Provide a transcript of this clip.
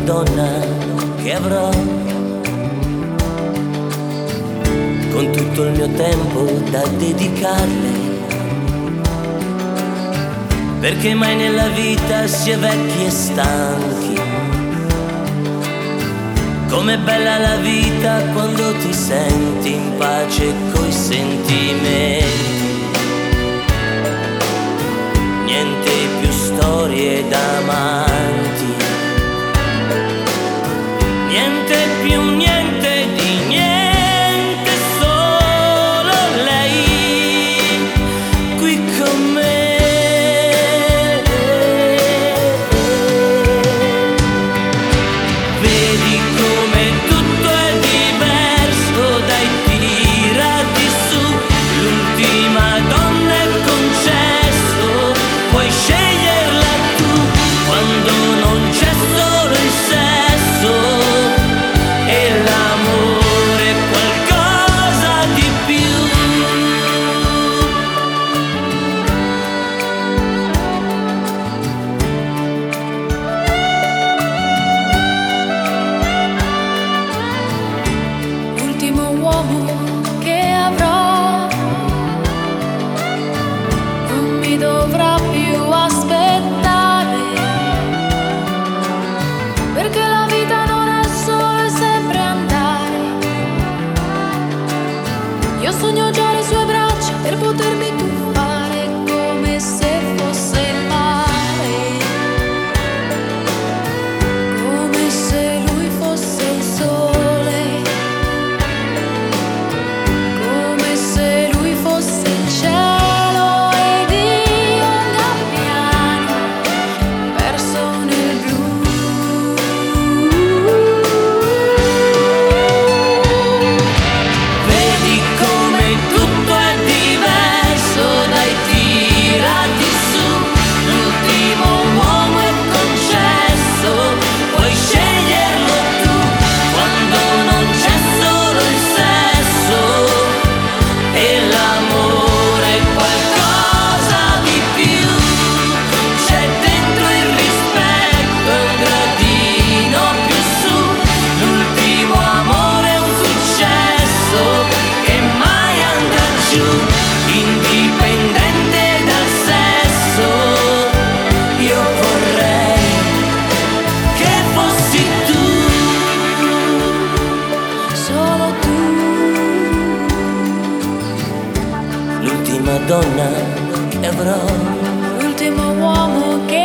donna che avrò, con tutto il mio tempo da dedicarle, perché mai nella vita si è vecchi e stanchi. Com'è bella la vita quando ti senti in pace coi sentimenti. Niente più storie d'amanti, niente più niente di niente, solo lei qui con me. Vedi come tutto è diverso dai tirati su, l'ultima donna è concesso, puoi sceglierla tu quando non c'è solo il sesso e l'amore è qualcosa di più. L'ultimo uomo che avrò non mi dovrà più aspettare, perché la vita non è solo e sempre andare. Io sogno già le sue braccia per potermi tuffare come se fosse il mare, come se lui fosse il sole, come se lui fosse il cielo ed io un gabbiano perso nel blu. Vedi come tutto è diverso dai tirati su, l'ultimo uomo è concesso, puoi sceglierlo tu quando non c'è solo il sesso e l'amore è qualcosa di più. C'è dentro il rispetto e un gradino più su, l'ultimo amore è un successo che mai andrà giù, indipendente dal sesso. Io vorrei che fossi tu, Solo tu. l'ultima donna che avrò. L'ultimo uomo che